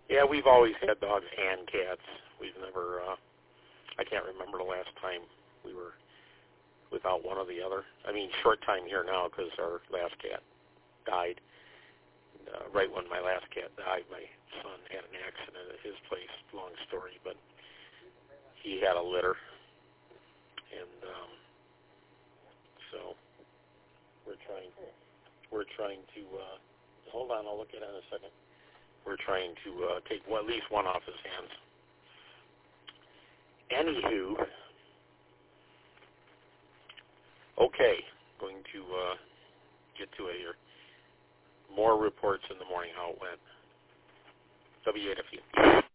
Yeah, we've always had dogs and cats. We've never, I can't remember the last time we were without one or the other. I mean, short time here now because our last cat died. Right when my last cat died, my son had an accident at his place. Long story, but he had a litter, and so we're trying to. Hold on, I'll look at it in a second. We're trying to take at least one off his hands. Anywho, okay, going to get to it here. More reports in the morning how it went. W8FU.